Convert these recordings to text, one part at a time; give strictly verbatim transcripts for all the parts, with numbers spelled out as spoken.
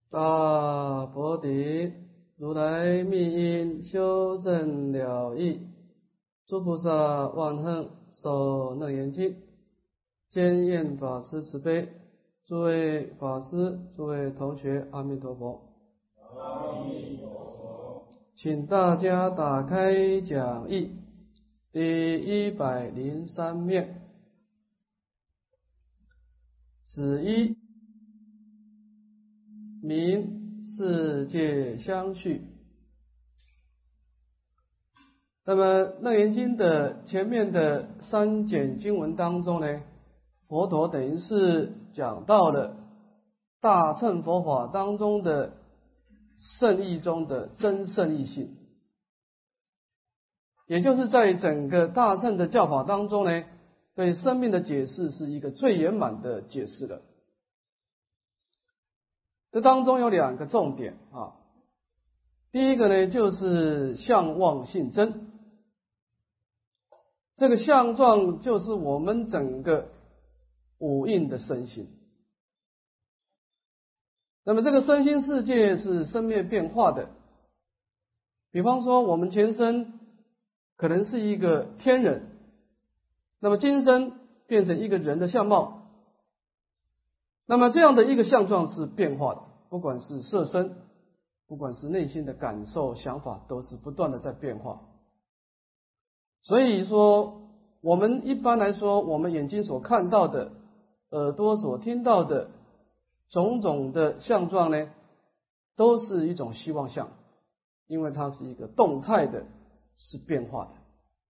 大佛顶，如来密因修正了义，诸菩萨万恒受楞严经，坚愿法师慈悲，诸位法师、诸位同学，阿弥陀佛。 阿弥陀佛。 请大家打开讲义第一百零三面，子一名世界相续。那么楞严经的前面的三简经文当中呢，佛陀等于是讲到了大乘佛法当中的圣义中的真圣义性，也就是在整个大乘的教法当中呢，对生命的解释是一个最圆满的解释了。这当中有两个重点啊，第一个呢就是相望性真，这个相状就是我们整个五蕴的身心。那么这个身心世界是生灭变化的，比方说我们前身可能是一个天人，那么今生变成一个人的相貌，那么这样的一个相状是变化的，不管是色身，不管是内心的感受想法，都是不断的在变化。所以说我们一般来说，我们眼睛所看到的，耳朵所听到的种种的相状呢，都是一种希望相，因为它是一个动态的，是变化的。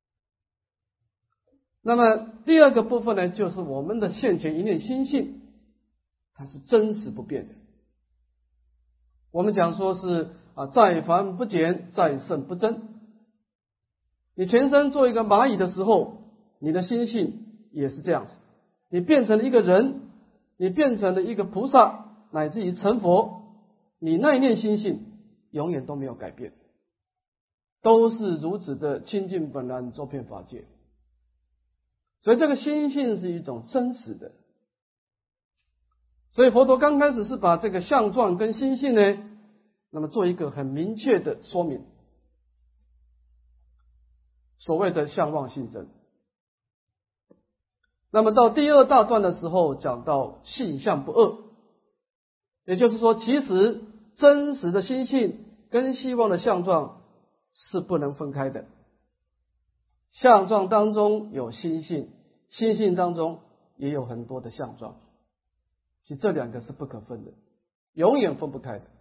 那么第二个部分呢，就是我们的现前一念心性，它是真实不变的。我们讲说是啊，在凡不减，在圣不增。你前身做一个蚂蚁的时候，你的心性也是这样子，你变成了一个人，你变成了一个菩萨，乃至于成佛，你那一念心性永远都没有改变，都是如此的清净本然，周遍法界。所以这个心性是一种真实的。所以佛陀刚开始是把这个相状跟心性呢，那么做一个很明确的说明，所谓的相望性真。那么到第二大段的时候讲到性相不二，也就是说其实真实的心性跟希望的相状是不能分开的，相状当中有心性，心性当中也有很多的相状，其实这两个是不可分的，永远分不开的。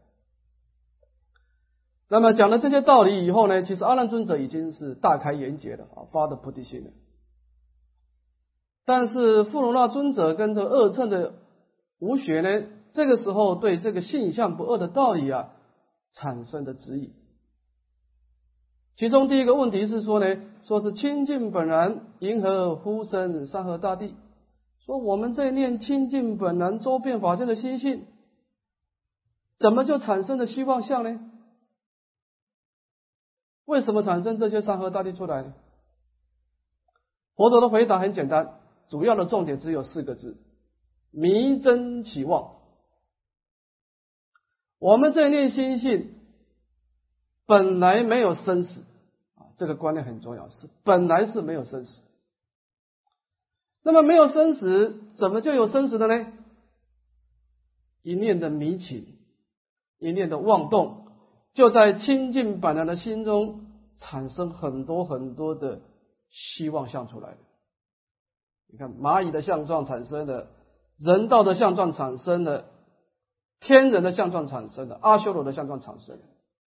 那么讲了这些道理以后呢，其实阿难尊者已经是大开眼界了啊，发的菩提心了。但是富罗那尊者跟这二乘的无学呢，这个时候对这个性相不二的道理啊产生的质疑。其中第一个问题是说呢，说是清净本然，银河呼声山河大地，说我们这念清净本然周遍法界的心性，怎么就产生了希望相呢？为什么产生这些山河大地出来呢？佛陀的回答很简单，主要的重点只有四个字：迷真起妄。我们这念心性本来没有生死啊，这个观念很重要，是本来是没有生死。那么没有生死，怎么就有生死的呢？一念的迷情，一念的妄动，就在清净本然的心中产生很多很多的希望相出来的。你看蚂蚁的相状产生了，人道的相状产生了，天人的相状产生了，阿修罗的相状产生了，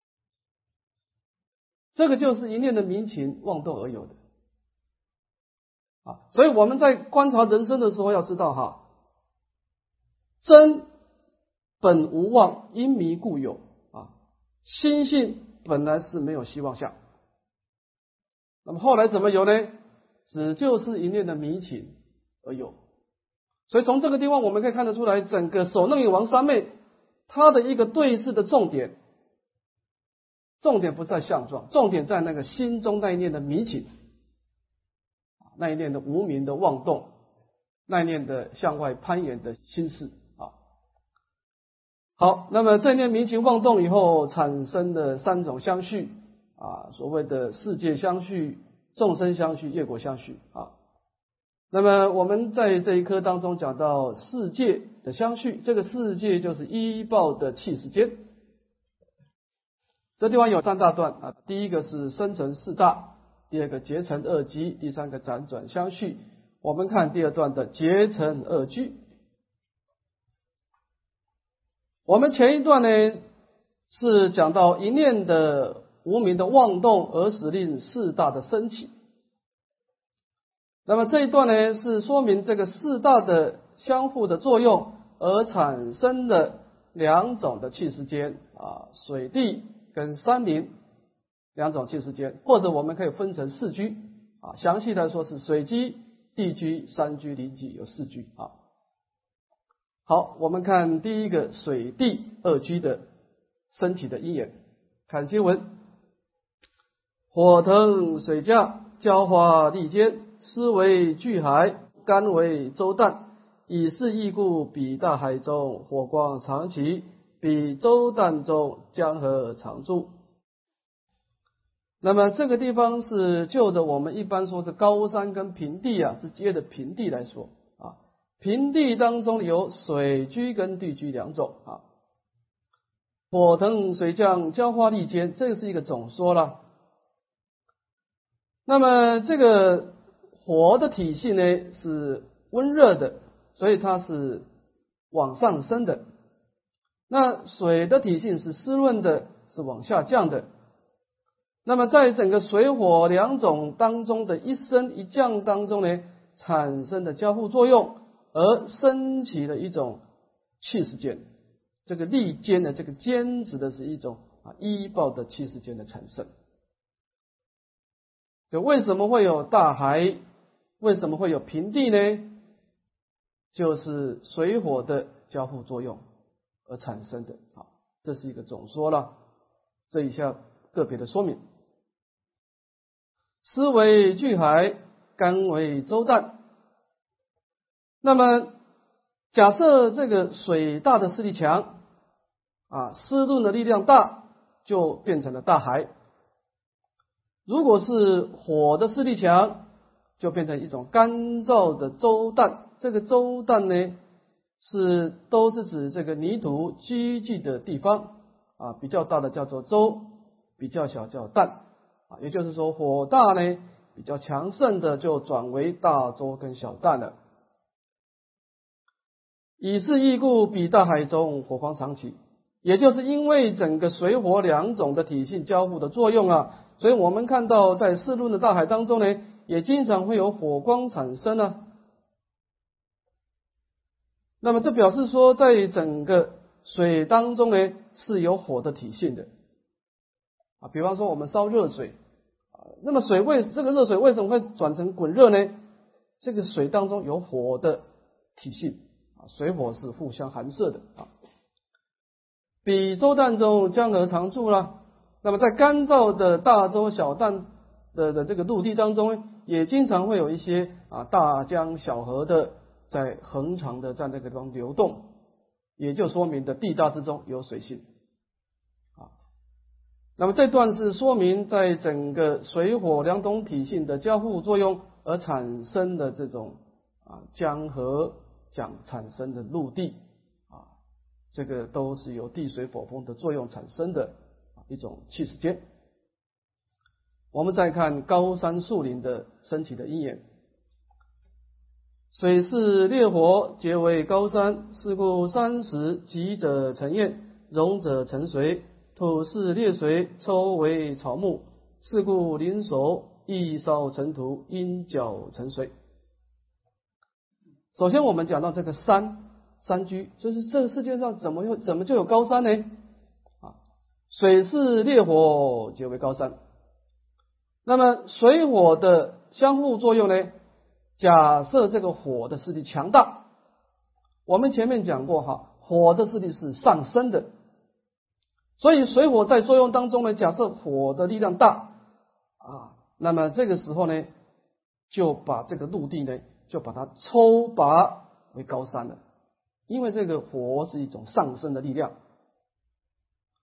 这个就是一念的迷情妄动而有的啊。所以我们在观察人生的时候要知道哈，真本无妄，因迷故有啊，心性本来是没有希望相，那么后来怎么有呢？只就是一念的迷情而有。所以从这个地方我们可以看得出来，整个首楞严王三昧它的一个对峙的重点，重点不在相状，重点在那个心中那一念的迷情，那一念的无明的妄动，那一念的向外攀岩的心事啊。 好，那么正念明情妄动以后产生的三种相续啊，所谓的世界相续、众生相续、业果相续啊。那么我们在这一课当中讲到世界的相续，这个世界就是依报的气时间。这地方有三大段啊，第一个是生成四大，第二个结成二机，第三个辗转相续。我们看第二段的结成二居。我们前一段呢是讲到一念的无明的妄动而使令四大的升起。那么这一段呢是说明这个四大的相互的作用而产生的两种的气时间啊，水地跟山林两种气时间，或者我们可以分成四居啊，详细来说是水居、地居、山居、林居，有四居啊。好，我们看第一个水地二居的升起的因缘，看经文：火腾水降，浇花利坚，湿为巨海，干为周旦，以是义故，彼大海中火光常起，彼周旦中江河常住。那么这个地方是就着我们一般说的高山跟平地啊之间的平地来说啊，平地当中有水居跟地居两种啊。火腾水降，浇花利坚，这个是一个总说了。那么这个火的体系呢是温热的，所以它是往上升的。那水的体性是湿润的，是往下降的。那么在整个水火两种当中的一升一降当中呢，产生的交互作用，而升起了一种气时间。这个利坚的这个坚指的是一种啊依报的气时间的产生。就为什么会有大海？为什么会有平地呢？就是水火的交互作用而产生的啊，这是一个总说了。这一下个别的说明。湿为巨海，干为周旦。那么假设这个水大的势力强啊，湿润的力量大，就变成了大海。如果是火的势力强，就变成一种干燥的周旦。这个周旦呢，是都是指这个泥土积聚的地方啊，比较大的叫做周，比较小叫旦啊。也就是说，火大呢比较强盛的就转为大周跟小旦了。以是义故，彼大海中火光常起。也就是因为整个水火两种的体性交互的作用啊，所以我们看到在湿润的大海当中呢，也经常会有火光产生啊。那么这表示说，在整个水当中呢是有火的体性的啊。比方说我们烧热水啊，那么水为这个热水为什么会转成滚热呢？这个水当中有火的体性啊，水火是互相含摄的啊。彼周旦中江河常住了。那么在干燥的大洲小旦的的这个陆地当中，也经常会有一些啊大江小河的在恒常的在那个地方流动，也就说明的地大之中有水性啊。那么这段是说明在整个水火两种体性的交互作用而产生的这种啊江河讲产生的陆地啊，这个都是由地水火风的作用产生的一种气时间。我们再看高山树林的升起的因缘。水是烈火，结为高山，是故山石急者成焰，溶者成水。土是烈水，抽为草木，是故林熟，易烧成土，因角成水。首先我们讲到这个山山居，就是这个世界上怎么有怎么就有高山呢？啊，水是烈火，结为高山。那么水火的相互作用呢？假设这个火的势力强大，我们前面讲过哈，火的势力是上升的，所以水火在作用当中呢，假设火的力量大啊，那么这个时候呢，就把这个陆地呢，就把它抽拔为高山了，因为这个火是一种上升的力量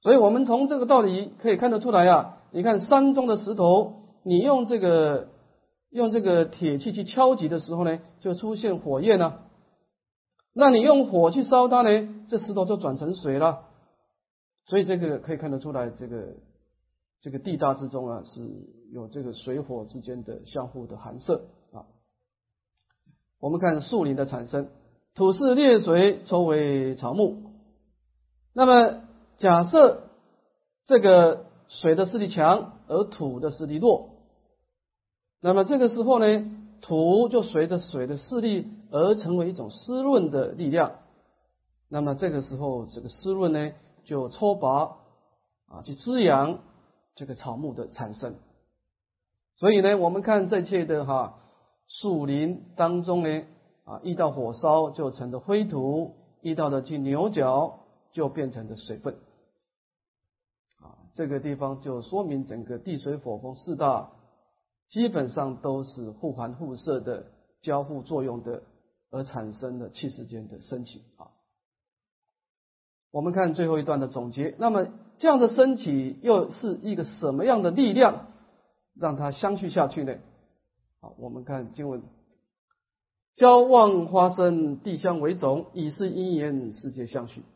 所以我们从这个道理可以看得出来啊，你看山中的石头，你用这个用这个铁器去敲击的时候呢，就出现火焰了、啊。那你用火去烧它呢，这石头就转成水了。所以这个可以看得出来，这个这个地大之中啊，是有这个水火之间的相互的含摄啊。我们看树林的产生，土是裂水，抽为草木。那么假设这个水的势力强，而土的势力弱，那么这个时候呢，土就随着水的势力而成为一种湿润的力量。那么这个时候，这个湿润呢，就抽拔啊，去滋养这个草木的产生。所以呢，我们看这切的哈树林当中呢，啊，遇到火烧就成的灰土，遇到的去牛角就变成的水分。啊，这个地方就说明整个地水火风四大基本上都是互含互摄的交互作用的，而产生的气世间的升起啊。我们看最后一段的总结，那么这样的升起又是一个什么样的力量让它相续下去呢？好，我们看经文，交旺花生，地相为种，以是因缘世界相续。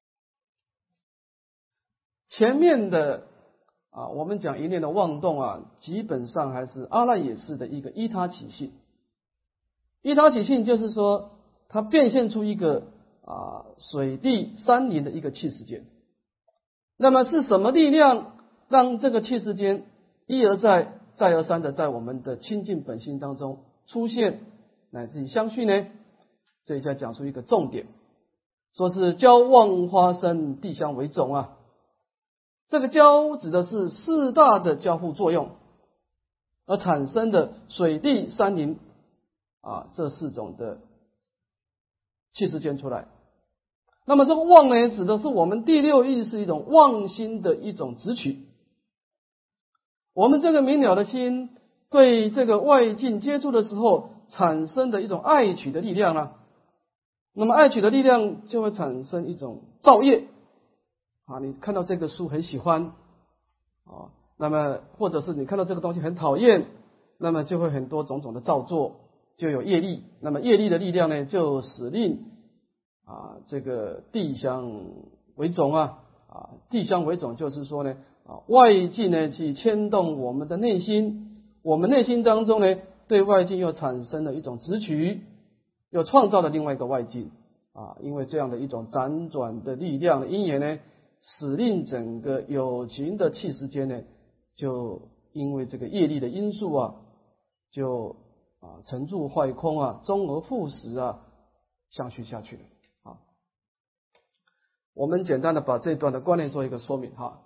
前面的啊，我们讲一念的妄动啊，基本上还是阿赖耶识的一个依他起性。依他起性就是说，它变现出一个啊水地山林的一个气世间。那么是什么力量让这个气世间一而再再而三的在我们的清净本心当中出现，乃至于相续呢？这一下讲出一个重点，说是交旺花生，地相为种啊。这个交指的是四大的交互作用而产生的水地山林啊这四种的气世间出来。那么这个旺呢，指的是我们第六意是一种妄心的一种直取。我们这个明了的心对这个外境接触的时候产生的一种爱取的力量啊，那么爱取的力量就会产生一种造业啊，你看到这个书很喜欢啊，那么或者是你看到这个东西很讨厌，那么就会很多种种的造作，就有业力。那么业力的力量呢，就使令啊这个地相为种啊啊地相为种就是说呢啊外境呢去牵动我们的内心，我们内心当中呢对外境又产生了一种执取，又创造了另外一个外境啊，因为这样的一种辗转的力量的因缘呢，使令整个有情的气世间呢，就因为这个业力的因素啊，就啊沉住坏空啊，终而复始啊，相续下去了啊。我们简单的把这段的观念做一个说明哈，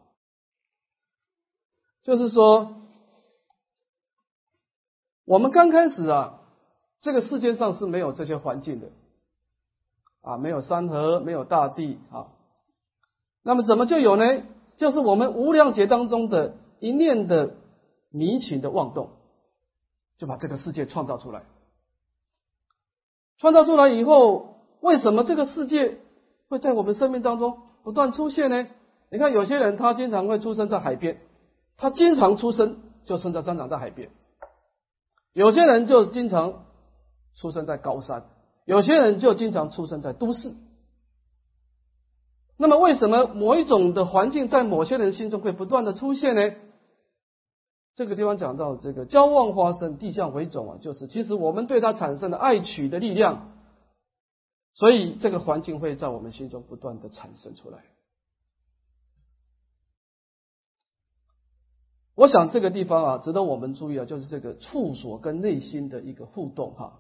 就是说，我们刚开始啊，这个世界上是没有这些环境的啊，没有山河，没有大地啊。那么怎么就有呢？就是我们无量劫当中的一念的迷情的妄动，就把这个世界创造出来。创造出来以后，为什么这个世界会在我们生命当中不断出现呢？你看有些人他经常会出生在海边，他经常出生就生在生长在海边；有些人就经常出生在高山，有些人就经常出生在都市。那么为什么某一种的环境在某些人心中会不断的出现呢？这个地方讲到这个交旺花生，地相为种啊，就是其实我们对它产生的爱取的力量，所以这个环境会在我们心中不断的产生出来。我想这个地方啊，值得我们注意啊，就是这个处所跟内心的一个互动哈。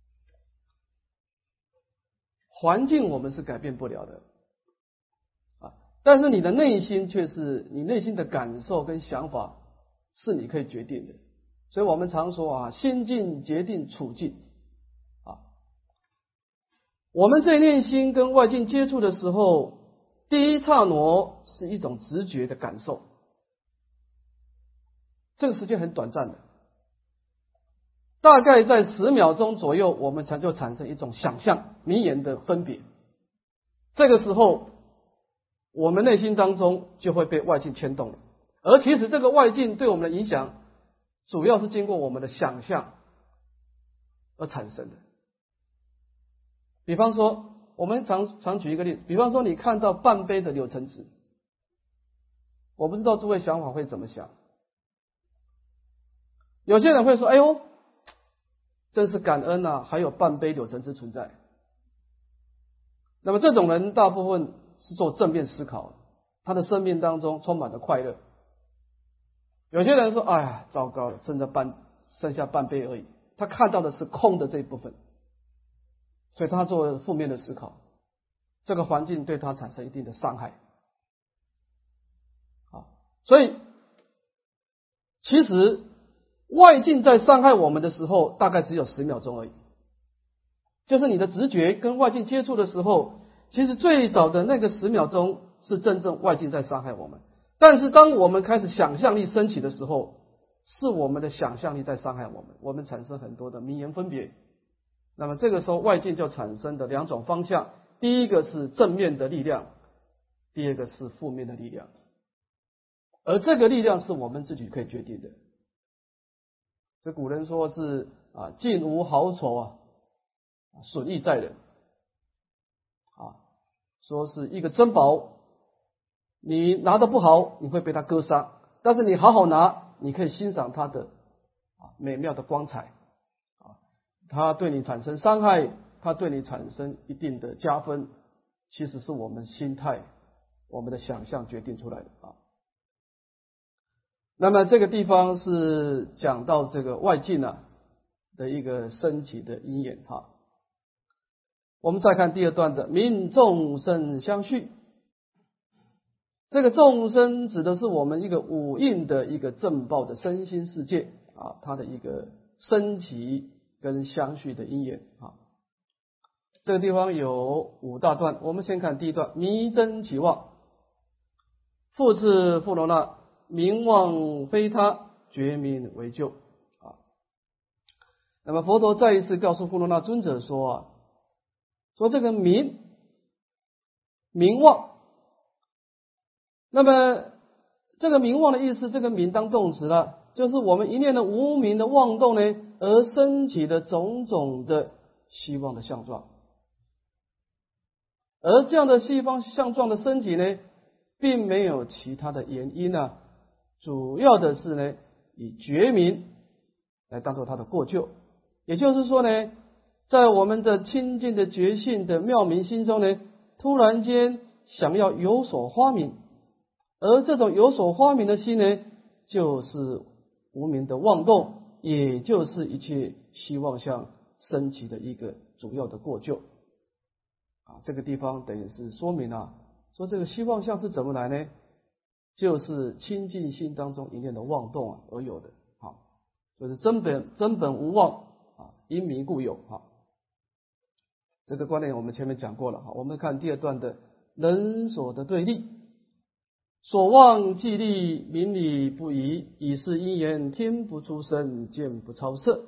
环境我们是改变不了的啊，但是你的内心却是你内心的感受跟想法是你可以决定的。所以我们常说啊，心境决定处境啊。我们在内心跟外境接触的时候，第一刹那是一种直觉的感受，这个时间很短暂的，大概在十秒钟左右，我们才就产生一种想象迷言的分别。这个时候我们内心当中就会被外境牵动了。而其实这个外境对我们的影响，主要是经过我们的想象而产生的。比方说，我们常常举一个例子，比方说你看到半杯的柳橙汁，我不知道诸位想法会怎么想。有些人会说：“哎呦，真是感恩啊，还有半杯柳橙汁存在。”那么这种人大部分是做正面思考，他的生命当中充满了快乐。有些人说：“哎呀，糟糕了，剩下半剩下半杯而已。”他看到的是空的这一部分，所以他做负面的思考，这个环境对他产生一定的伤害。啊，所以其实外境在伤害我们的时候，大概只有十秒钟而已。就是你的直觉跟外境接触的时候，其实最早的那个十秒钟是真正外境在伤害我们。但是当我们开始想象力升起的时候，是我们的想象力在伤害我们，我们产生很多的名言分别。那么这个时候外境就产生的两种方向，第一个是正面的力量，第二个是负面的力量。而这个力量是我们自己可以决定的。这古人说是啊，境无好丑啊，损益在人。啊，说是一个珍宝，你拿得不好，你会被它割伤；但是你好好拿，你可以欣赏它的啊美妙的光彩。啊，它对你产生伤害，它对你产生一定的加分，其实是我们心态、我们的想象决定出来的啊。那么这个地方是讲到这个外境啊的一个升起的因缘哈。我们再看第二段的民众生相续，这个众生指的是我们一个五蕴的一个正报的身心世界啊，它的一个升起跟相续的因缘啊。这个地方有五大段，我们先看第一段，迷真起妄，复次富罗那，名妄非他，觉名为救啊。那么佛陀再一次告诉富罗那尊者说啊，说这个名名妄，那么这个名妄的意思，这个名当动词了，就是我们一念的无明的妄动呢，而升起的种种的希望的相状。而这样的西方相状的升起呢，并没有其他的原因啊，主要的是呢，以觉明来当做它的过救。也就是说呢，在我们的清净的觉性的妙明心中呢，突然间想要有所发明，而这种有所发明的心呢，就是无明的妄动，也就是一切希望相升起的一个主要的过救。啊，这个地方等于是说明啊，说这个希望相是怎么来呢？就是清净心当中一念的妄动啊而有的。好，就是真本真本无妄啊，因迷故有啊。这个观念我们前面讲过了。好，我们看第二段的人所的对立，所望既立，名理不移，以是因缘，天不出生，见不超色。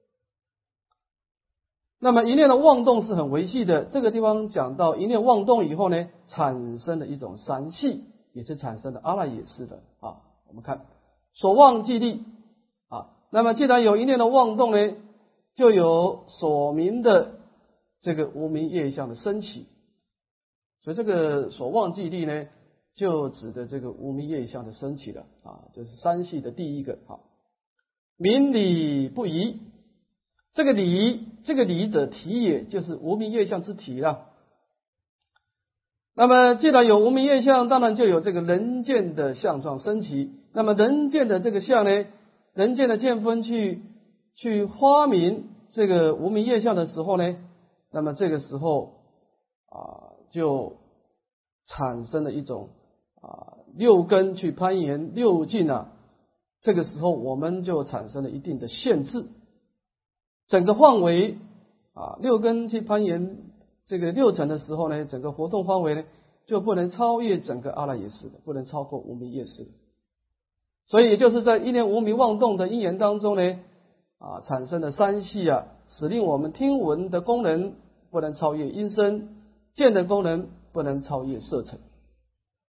那么一念的妄动是很维系的，这个地方讲到一念妄动以后呢，产生了一种三系，也是产生的阿赖耶识的啊。我们看所望既立啊，那么既然有一念的妄动呢，就有所明的这个无明业相的升起，所以这个所望既立呢，就指的这个无明业相的升起了啊，这是三系的第一个啊。明理不移，这个理，这个理者体也，就是无明业相之体了。那么既然有无明业相，当然就有这个人见的相状升起。那么人见的这个相呢，人见的见分去去发明这个无明业相的时候呢，那么这个时候啊，就产生了一种啊六根去攀岩六境啊，这个时候我们就产生了一定的限制。整个范围啊，六根去攀岩这个六尘的时候呢，整个活动范围呢就不能超越整个阿赖耶识的，不能超过无明业识的。所以也就是在一念无明妄动的因缘当中呢，啊产生的三系啊，使令我们听闻的功能不能超越音声，见的功能不能超越色尘。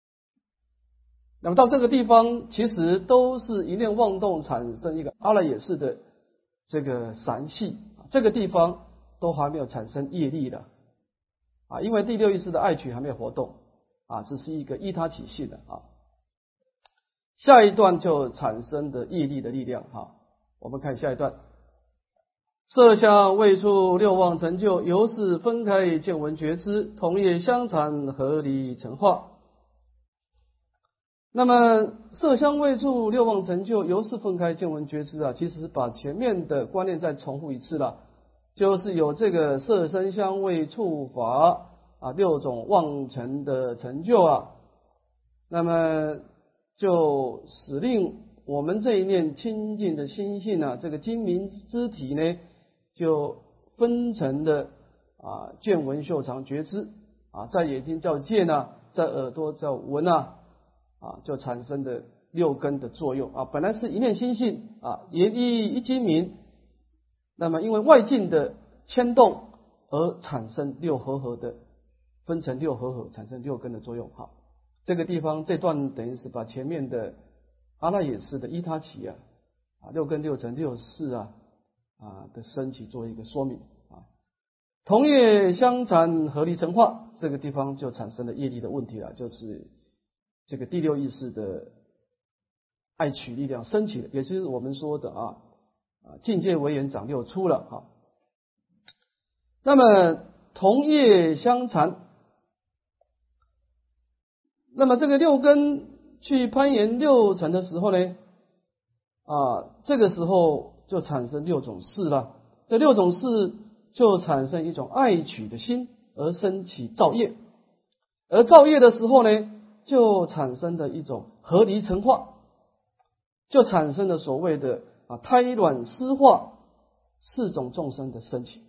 那么到这个地方，其实都是一念妄动产生一个阿赖耶识的这个散系，这个地方都还没有产生业力的啊，因为第六意识的爱取还没有活动啊，只是一个依他起性的啊。下一段就产生的业力的力量哈，我们看下一段。色相味触六妄成就，由是分开见闻觉知，同业相缠，合理成化。那么色香味触六妄成就，由是分开见闻觉知啊，其实把前面的观念再重复一次了，就是有这个色声香味触法啊六种妄成的成就啊，那么就使令我们这一念清净的心性啊，这个精明之体呢，就分成的啊见闻嗅尝觉知啊，在眼睛叫见啊，在耳朵叫闻啊，啊就产生的六根的作用啊，本来是一念心性啊，言一一精明，那么因为外境的牵动而产生六合合的分成六合合，产生六根的作用。好，这个地方这段等于是把前面的阿赖耶识的依他起啊啊六根六尘六识啊啊的升起做一个说明啊，同业相缠合离成化，这个地方就产生了业力的问题了，就是这个第六意识的爱取力量升起了，也就是我们说的啊啊境界为眼长六出了啊。那么同业相缠，那么这个六根去攀岩六尘的时候呢啊，这个时候就产生六种事了，这六种事就产生一种爱取的心而升起造业，而造业的时候呢，就产生的一种合离成化，就产生了所谓的啊胎卵湿化四种众生的升起。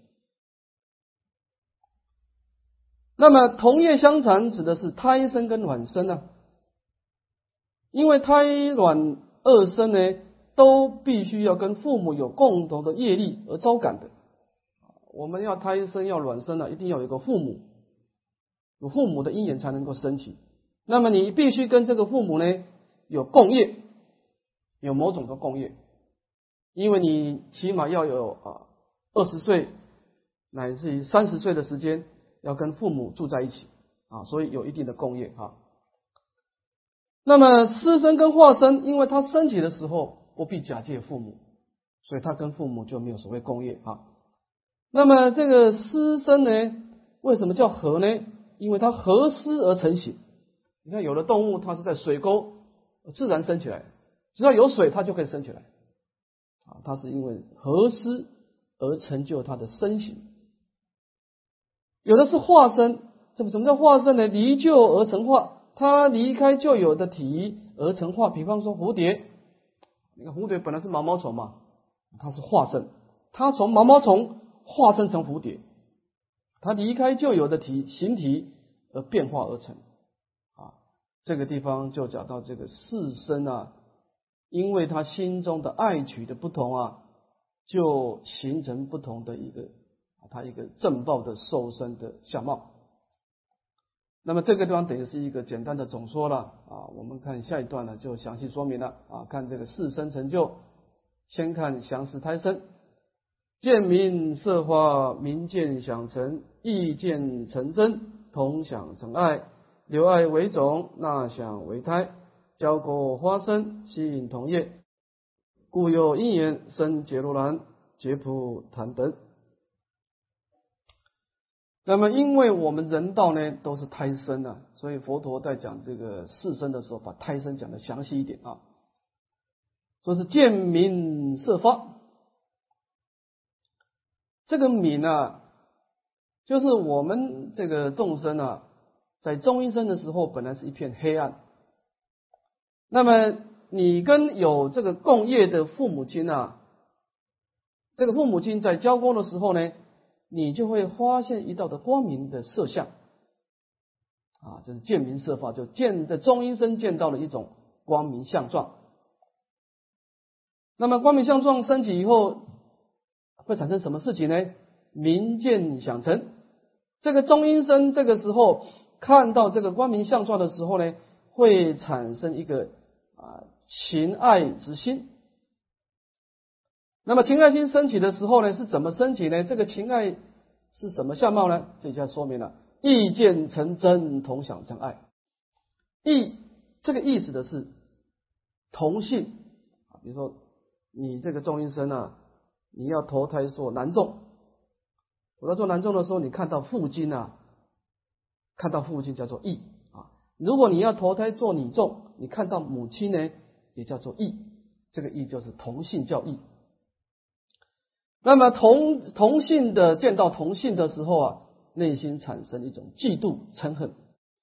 那么同业相缠指的是胎生跟卵生啊，因为胎卵二生呢，都必须要跟父母有共同的业力而招感的。我们要胎生要卵生啊，一定要有一个父母，有父母的因缘才能够升起。那么你必须跟这个父母呢有共业，有某种的共业，因为你起码要有啊二十岁乃至于三十岁的时间要跟父母住在一起啊，所以有一定的共业啊。那么师生跟化身，因为他升起的时候不必假借父母，所以他跟父母就没有所谓共业啊。那么这个师生呢，为什么叫合呢？因为它合湿而成形。你看有的动物它是在水沟自然升起来，只要有水它就可以升起来啊，它是因为合湿而成就它的身形。有的是化身，什么什么叫化身呢？离旧而成化，它离开旧有的体而成化。比方说蝴蝶，你看蝴蝶本来是毛毛虫嘛，它是化身，它从毛毛虫化身成蝴蝶，它离开旧有的体形体而变化而成啊。这个地方就讲到这个四身啊，因为他心中的爱取的不同啊，就形成不同的一个他一个正报的受身的相貌。那么这个地方等于是一个简单的总说了啊，我们看下一段呢就详细说明了啊，看这个四身成就，先看详实胎生。见明色化，明见想成，意见成真，同想成爱，留爱为种，纳想为胎，交果花生，吸引同业，故有因缘生解如来、解普檀等。那么因为我们人道呢都是胎生啊，所以佛陀在讲这个四生的时候把胎生讲的详细一点啊，说是见明色发。这个明啊，就是我们这个众生啊，在中阴身的时候本来是一片黑暗，那么你跟有这个共业的父母亲啊，这个父母亲在交光的时候呢，你就会发现一道的光明的色相啊，就是见明色发，就见在中阴身见到了一种光明相状。那么光明相状升起以后会产生什么事情呢？明见想成。这个中阴身这个时候看到这个光明相状的时候呢， 会产生一个啊情爱之心。那么情爱心升起的时候呢，是怎么升起呢？这个情爱是什么相貌呢？这下说明了，意见成真，同享真爱。意这个意指的是同性，比如说你这个众阴身啊，你要投胎做男众，投胎做男众的时候，你看到父亲啊，看到父亲叫做意啊。如果你要投胎做女众，你看到母亲呢，也叫做意，这个意就是同性叫意。那么同同性的见到同性的时候啊，内心产生一种嫉妒嗔恨。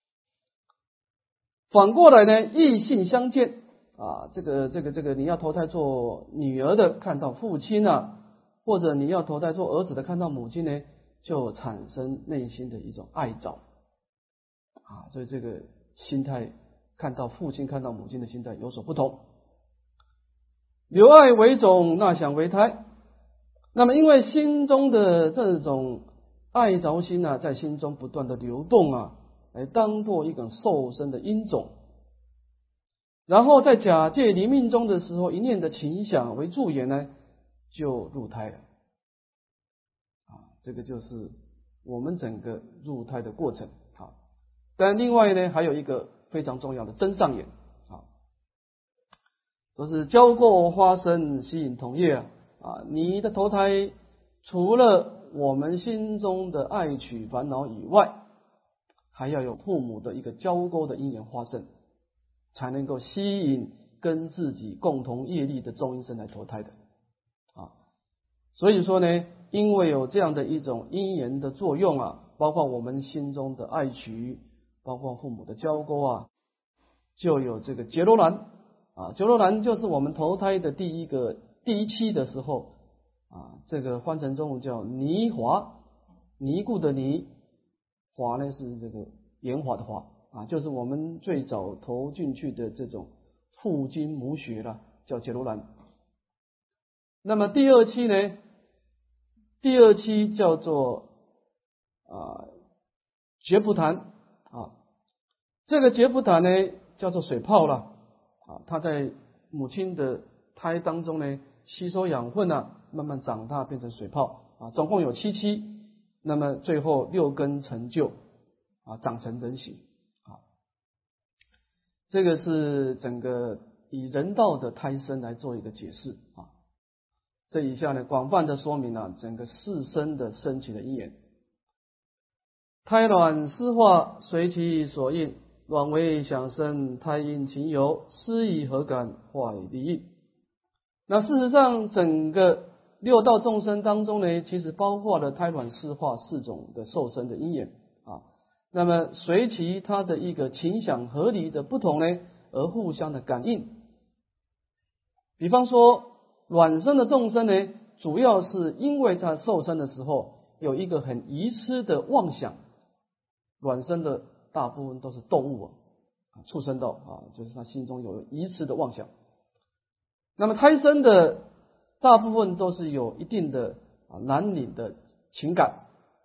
反过来呢，异性相见啊，这个这个这个你要投胎做女儿的看到父亲啊，或者你要投胎做儿子的看到母亲呢，就产生内心的一种爱着啊，所以这个心态看到父亲看到母亲的心态有所不同。留爱为种，纳想为胎。那么因为心中的这种爱着心啊，在心中不断的流动啊，来当做一个受生的因种，然后在假借临命中的时候，一念的情想为助缘呢，就入胎了啊，这个就是我们整个入胎的过程啊。但另外呢，还有一个非常重要的真上缘啊，都是交过花生吸引同业啊。啊，你的投胎除了我们心中的爱取烦恼以外，还要有父母的一个交媾的因缘发生，才能够吸引跟自己共同业力的众阴身来投胎的啊。所以说呢，因为有这样的一种因缘的作用啊，包括我们心中的爱取，包括父母的交媾啊，就有这个结罗兰啊，结罗兰就是我们投胎的第一个第一期的时候啊，这个翻成中文叫尼华，尼固的尼，华呢是这个炎华的华啊，就是我们最早投进去的这种父精母血了，叫结罗兰。那么第二期呢，第二期叫做啊觉菩檀啊，这个觉菩檀呢叫做水泡了啊，它在母亲的胎当中呢吸收养分啊，慢慢长大变成水泡啊，总共有七期，那么最后六根成就啊，长成人形啊。这个是整个以人道的胎生来做一个解释啊。这以下呢，广泛的说明了、啊、整个四生的升起的因缘。胎卵湿化，随其所应，卵为想生，胎因情由，施以何感，化以利益。那事实上，整个六道众生当中呢，其实包括了胎卵湿化四种的受生的因缘啊。那么随其它的一个情想合离的不同呢，而互相的感应。比方说，卵生的众生呢，主要是因为他受生的时候有一个很愚痴的妄想。卵生的大部分都是动物啊，畜生道啊，就是他心中有愚痴的妄想。那么胎生的大部分都是有一定的啊男女的情感。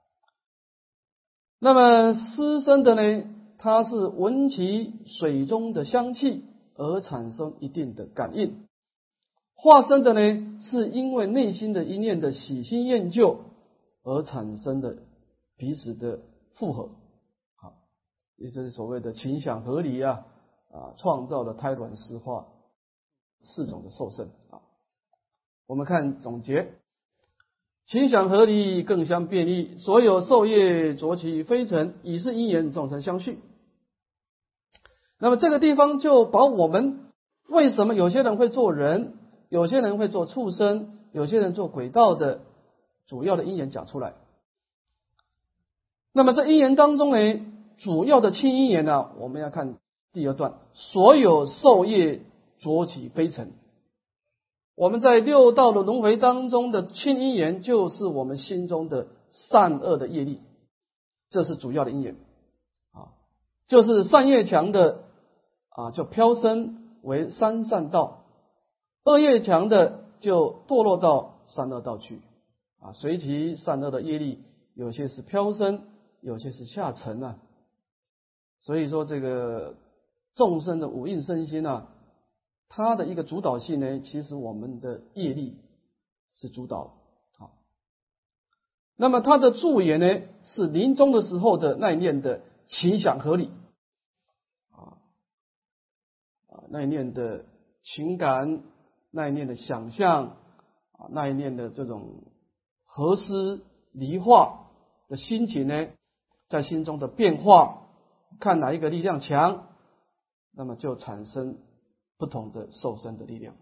那么湿生的呢，它是闻其水中的香气而产生一定的感应。化生的呢，是因为内心的一念的喜新厌旧而产生的彼此的复合，好，也就是所谓的情想合离啊，啊，创造了胎卵湿化四种的受生啊。我们看总结，情想合离更相便利，所有受业着其非尘，以是因缘众生相续。那么这个地方就把我们为什么有些人会做人，有些人会做畜生，有些人做鬼道的主要的因缘讲出来。那么这因缘当中呢，主要的亲因缘呢，我们要看第二段，所有受业着起非尘。我们在六道的轮回当中的亲因缘，就是我们心中的善恶的业力，这是主要的因缘啊，就是善业强的啊，就飘升为三善道，恶业强的就堕落到三恶道去啊，随其善恶的业力，有些是飘升，有些是下沉啊。所以说这个众生的五蕴身心啊，它的一个主导性呢，其实我们的业力是主导。好，那么它的助缘呢，是临终的时候的那一念的情想合理啊啊，那一念的情感，那一念的想象啊，那一念的这种合思离化的心情呢，在心中的变化，看哪一个力量强，那么就产生不同的受生的力量。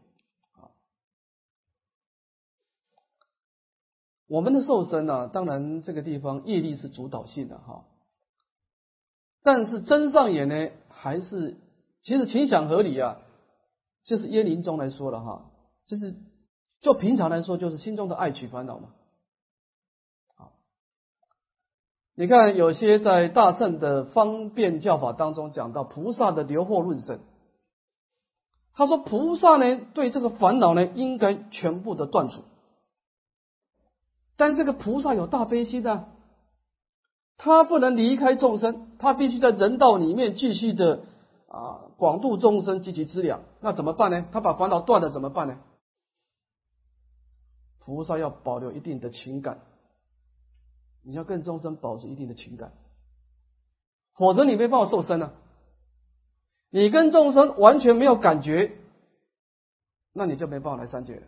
我们的受生呢，当然这个地方业力是主导性的哈，但是真上眼呢，还是其实情想合理啊，就是耶临终来说了哈，就是就平常来说，就是心中的爱取烦恼嘛。你看有些在大乘的方便教法当中讲到菩萨的流惑论生，他说菩萨呢对这个烦恼呢应该全部的断除，但这个菩萨有大悲心的，他不能离开众生，他必须在人道里面继续的啊广度众生，积其资粮。那怎么办呢？他把烦恼断了怎么办呢？菩萨要保留一定的情感，你要跟众生保持一定的情感，否则你没办法受生啊。你跟众生完全没有感觉，那你就没办法来三界了。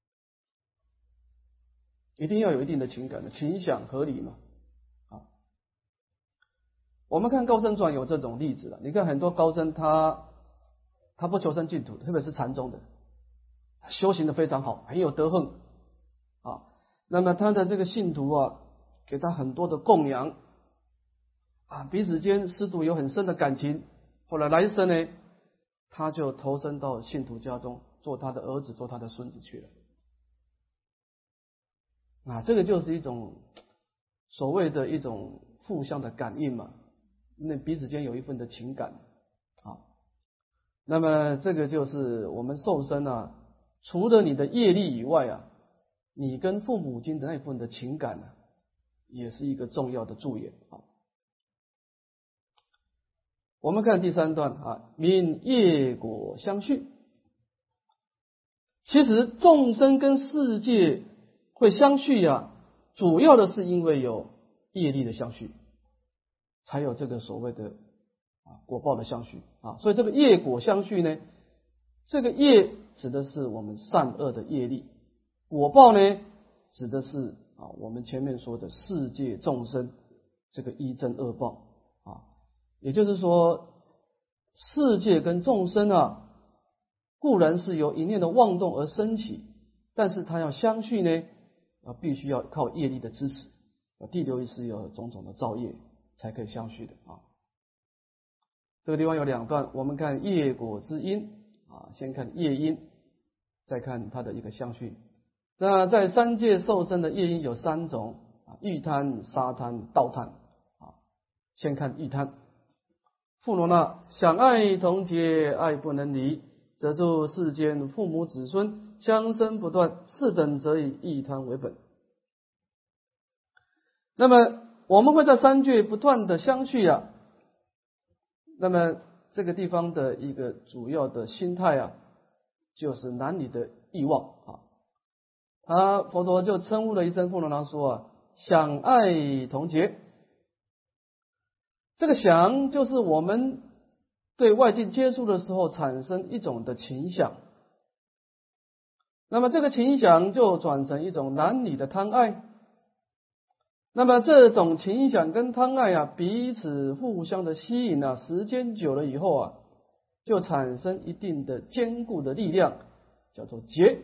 一定要有一定的情感的，情想合理嘛。啊，我们看高僧传有这种例子了。你看很多高僧他他不求生净土，特别是禅宗的，修行的非常好，很有德行啊。那么他的这个信徒啊，给他很多的供养啊，彼此间师徒有很深的感情。后来来生呢，他就投身到信徒家中，做他的儿子，做他的孙子去了。啊，这个就是一种所谓的一种互相的感应嘛，那彼此间有一份的情感啊。那么这个就是我们受生啊，除了你的业力以外啊，你跟父母亲的那份的情感呢、啊，也是一个重要的助缘啊。我们看第三段啊，名业果相续。其实众生跟世界会相续啊，主要的是因为有业力的相续，才有这个所谓的啊果报的相续啊。所以这个业果相续呢，这个业指的是我们善恶的业力，果报呢指的是啊我们前面说的世界众生这个一真恶报啊。也就是说，世界跟众生啊，固然是由一念的妄动而生起，但是它要相续呢，啊，必须要靠业力的支持，啊，第六意识有种种的造业才可以相续的啊。这个地方有两段，我们看业果之因啊，先看业因，再看它的一个相续。那在三界受生的业因有三种啊，欲贪、杀贪、盗贪啊。先看欲贪。富罗那，想爱同结，爱不能离，则诸世间父母子孙相生不断，是等则以欲贪为本。那么我们会在三界不断的相续啊，那么这个地方的一个主要的心态啊，就是男女的欲望啊。他佛陀就称呼了一声富罗那说啊，想爱同结。这个想就是我们对外境接触的时候产生一种的情想，那么这个情想就转成一种男女的贪爱，那么这种情想跟贪爱啊彼此互相的吸引啊，时间久了以后啊，就产生一定的坚固的力量，叫做结。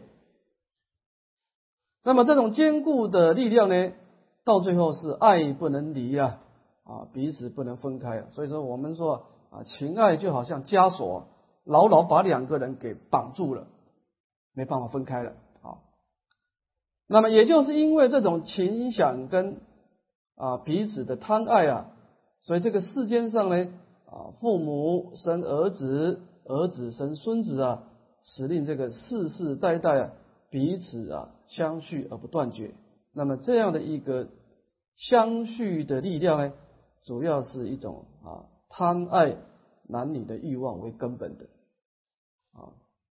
那么这种坚固的力量呢，到最后是爱不能离啊。啊，彼此不能分开，所以说我们说啊，情爱就好像枷锁，牢牢把两个人给绑住了，没办法分开了啊。那么也就是因为这种情想跟啊彼此的贪爱啊，所以这个世间上呢啊，父母生儿子，儿子生孙子啊，使令这个世世代代啊彼此啊相续而不断绝。那么这样的一个相续的力量呢，主要是一种啊贪爱男女的欲望为根本的啊。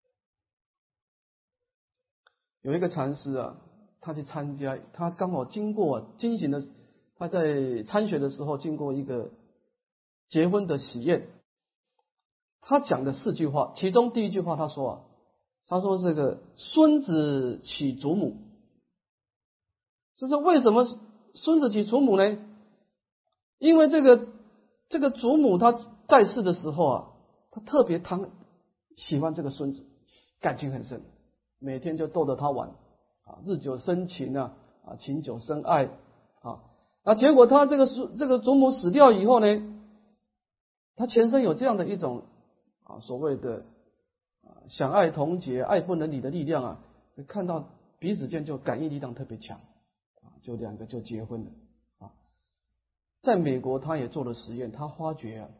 有一个禅师啊，他去参加，他刚好经过进行的，他在参学的时候经过一个结婚的喜宴，他讲的四句话，其中第一句话他说啊，他说这个孙子娶祖母，这是为什么孙子娶祖母呢？因为这个这个祖母她在世的时候啊，她特别疼喜欢这个孙子，感情很深，每天就逗着他玩啊，日久生情啊，啊情久生爱啊。那结果他这个这个祖母死掉以后呢，他全身有这样的一种啊所谓的啊想爱同结、爱不能离的力量啊，看到彼此间就感应力量特别强啊，就两个就结婚了啊。在美国他也做了实验，他发觉啊，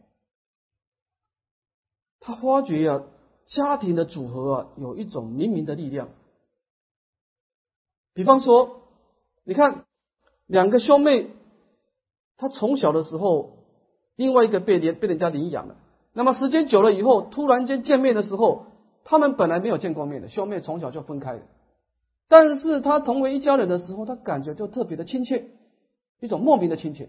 他发觉啊。家庭的组合啊，有一种冥冥的力量。比方说，你看两个兄妹，他从小的时候，另外一个被人被人家领养了，那么时间久了以后，突然间见面的时候，他们本来没有见过面的，兄妹从小就分开了，但是他同为一家人的时候，他感觉就特别的亲切，一种莫名的亲切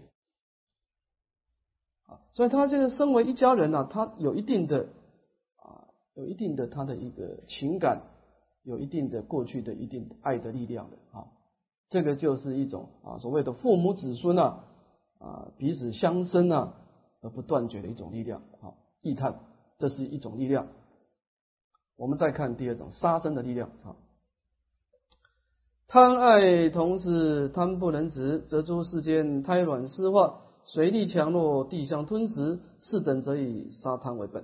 啊，所以他这个身为一家人啊，他有一定的。有一定的他的一个情感，有一定的过去的一定爱的力量的啊，这个就是一种啊所谓的父母子孙啊啊彼此相生啊而不断绝的一种力量啊，羿探，这是一种力量。我们再看第二种杀生的力量啊，贪爱同时贪不能止，则诸世间胎卵湿化，水力强弱，地相吞食，是等则以杀贪为本。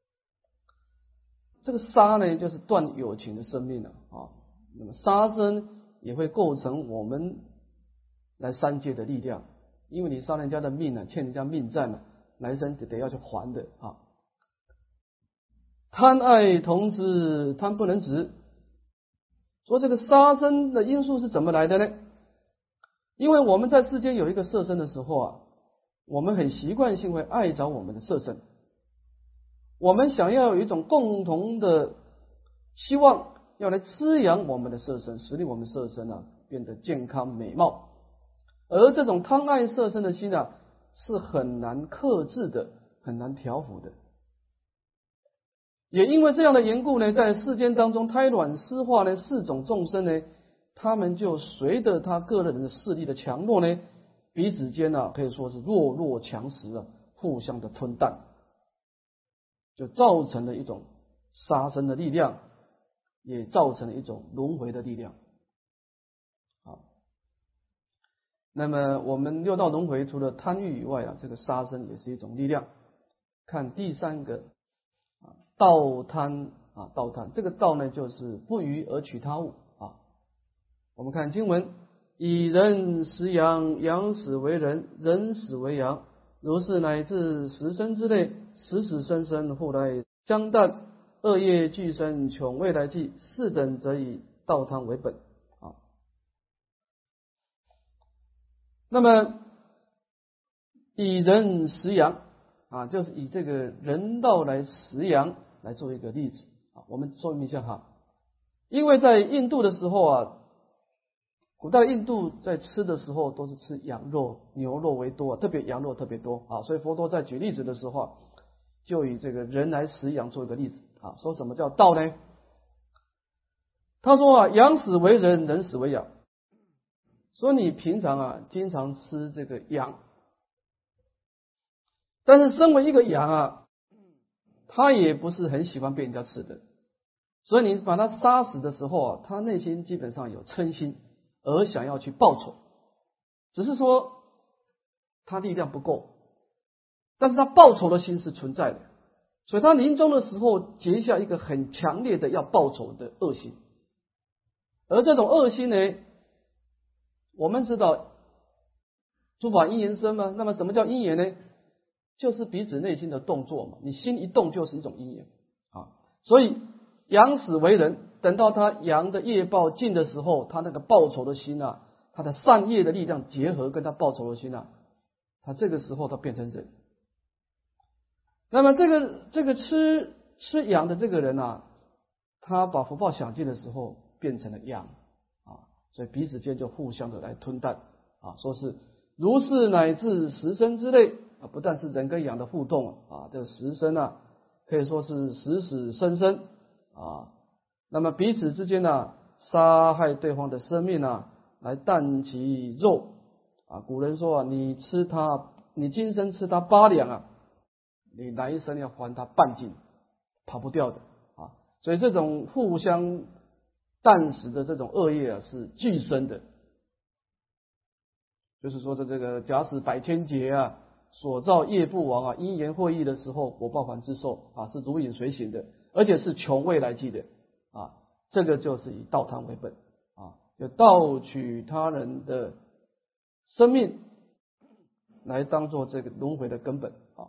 这个杀呢，就是断有情的生命了啊。那么杀生也会构成我们来三界的力量，因为你杀人家的命呢，欠人家命债嘛，来生得要去还的啊。贪爱同时贪不能止，说这个杀生的因素是怎么来的呢？因为我们在世间有一个色身的时候啊，我们很习惯性会爱着我们的色身。我们想要有一种共同的希望，要来滋养我们的色身，使令我们色身啊变得健康美貌。而这种贪爱色身的心啊，是很难克制的，很难调伏的。也因为这样的缘故呢，在世间当中，胎卵湿化呢，四种众生呢，他们就随着他个人的势力的强弱呢，彼此间啊可以说是弱肉强食啊，互相的吞啖。就造成了一种杀生的力量，也造成了一种轮回的力量。好，那么我们六道轮回除了贪欲以外啊，这个杀生也是一种力量。看第三个啊，盗贪啊，盗贪这个盗呢，就是不愚而取他物啊。我们看经文，以人食羊，羊死为人，人死为羊，如是乃至十生之内。死死生生，后来相旦，恶业俱生，穷未来际，是等则以盗贪为本啊。那么以人食羊啊，就是以这个人道来食羊来做一个例子啊。我们说明一下哈，因为在印度的时候啊，古代印度在吃的时候都是吃羊肉、牛肉为多，特别羊肉特别多啊，所以佛陀在举例子的时候啊，就以这个人来食羊做一个例子啊，说什么叫盗呢？他说啊，羊死为人，人死为羊。说你平常啊，经常吃这个羊，但是身为一个羊啊，他也不是很喜欢被人家吃的，所以你把他杀死的时候啊，他内心基本上有嗔心，而想要去报仇，只是说他力量不够。但是他报仇的心是存在的，所以他临终的时候结下一个很强烈的要报仇的恶心。而这种恶心呢，我们知道诸法因缘生嘛，那么什么叫因缘呢？就是彼此内心的动作嘛，你心一动就是一种因缘啊。所以羊死为人，等到他羊的业报尽的时候，他那个报仇的心啊，他的善业的力量结合跟他报仇的心啊，他这个时候他变成人。 那么这个这个吃吃羊的这个人啊，他把福报享尽的时候变成了羊啊，所以彼此间就互相的来吞啖啊，说是如是乃至十生之内啊，不但是人跟羊的互动啊，这个十生啊可以说是死死生生啊，那么彼此之间呢、啊、杀害对方的生命啊，来啖其肉啊，古人说啊，你吃它，你今生吃它八两啊，你来一生要还它半斤，跑不掉的啊，所以这种互相啖食的这种恶业啊，是俱生的。就是说的这个假使百千劫啊，所造业不亡啊，因缘会意的时候，果报还自受啊，是如影随形的，而且是穷未来际的啊，这个就是以盗贪为本啊，就盗取他人的生命来当做这个轮回的根本啊。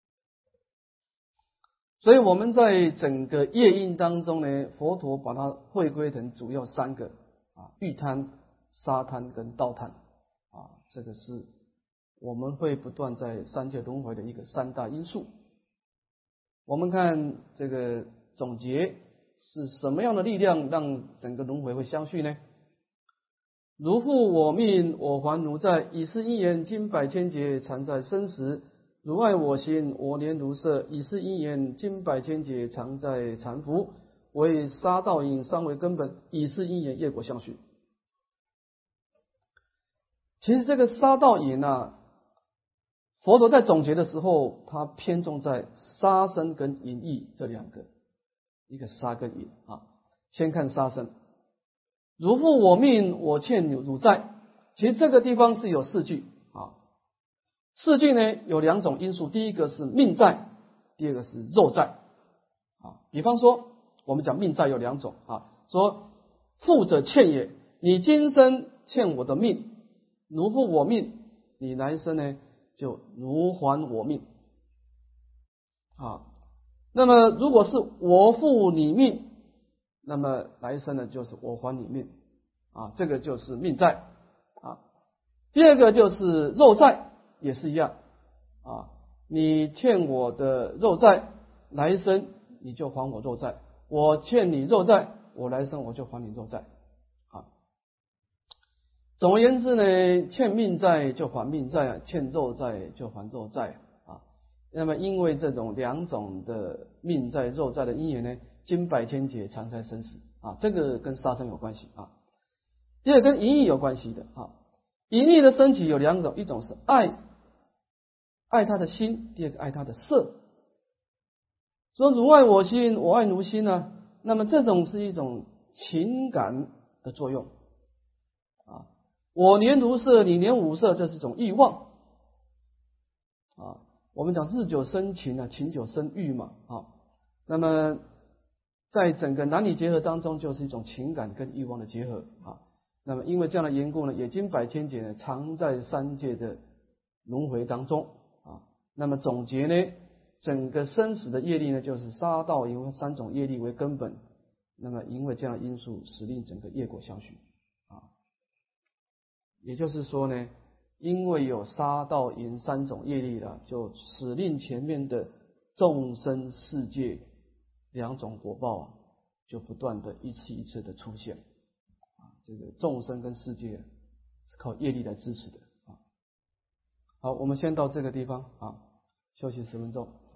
所以我们在整个业因当中呢，佛陀把它汇归成主要三个啊，欲贪、杀贪跟盗贪啊，这个是我们会不断在三界轮回的一个三大因素。我们看这个总结是什么样的力量让整个轮回会相续呢？如复我命，我还如在，以是因缘，经百千劫，常在生死。如爱我心，我年如色，以是因缘，经百千劫，常在缠缚。为杀盗淫，三为根本，以是因缘，业果相续。其实这个杀盗淫啊，佛陀在总结的时候，他偏重在杀生跟淫逸这两个，一个杀跟淫啊。先看杀生，如复我命，我欠汝债。其实这个地方是有四句啊，四句呢有两种因素，第一个是命债，第二个是肉债啊。比方说，我们讲命债有两种啊，说富者欠也，你今生欠我的命，如复我命，你来生呢就如还我命啊。那么如果是我负你命，那么来生呢就是我还你命啊，这个就是命债啊。第二个就是肉债，也是一样啊，你欠我的肉债，来生你就还我肉债，我欠你肉债，我来生我就还你肉债啊。总而言之呢，欠命债就还命债，欠肉债就还肉债啊。那么因为这种两种的命债肉债的因缘呢，经百千劫，常在生死啊，这个跟杀生有关系啊。第二跟淫逸有关系的啊，淫逸的升起有两种，一种是爱，爱他的心，第二个爱他的色。说如爱我心，我爱如心呢，那么这种是一种情感的作用啊。我年如色，你年五色，这是一种欲望啊。我们讲日久生情啊，情久生欲嘛啊。那么在整个男女结合当中，就是一种情感跟欲望的结合啊。那么因为这样的缘故呢，也经百千劫呢，常在三界的轮回当中啊。那么总结呢，整个生死的业力呢，就是杀盗淫三种业力为根本。那么因为这样的因素，使令整个业果相续啊。也就是说呢，因为有杀盗淫三种业力了，就使令前面的众生世界两种果报啊，就不断的一次一次的出现啊。这个众生跟世界是靠业力来支持的啊。好，我们先到这个地方啊，休息十分钟。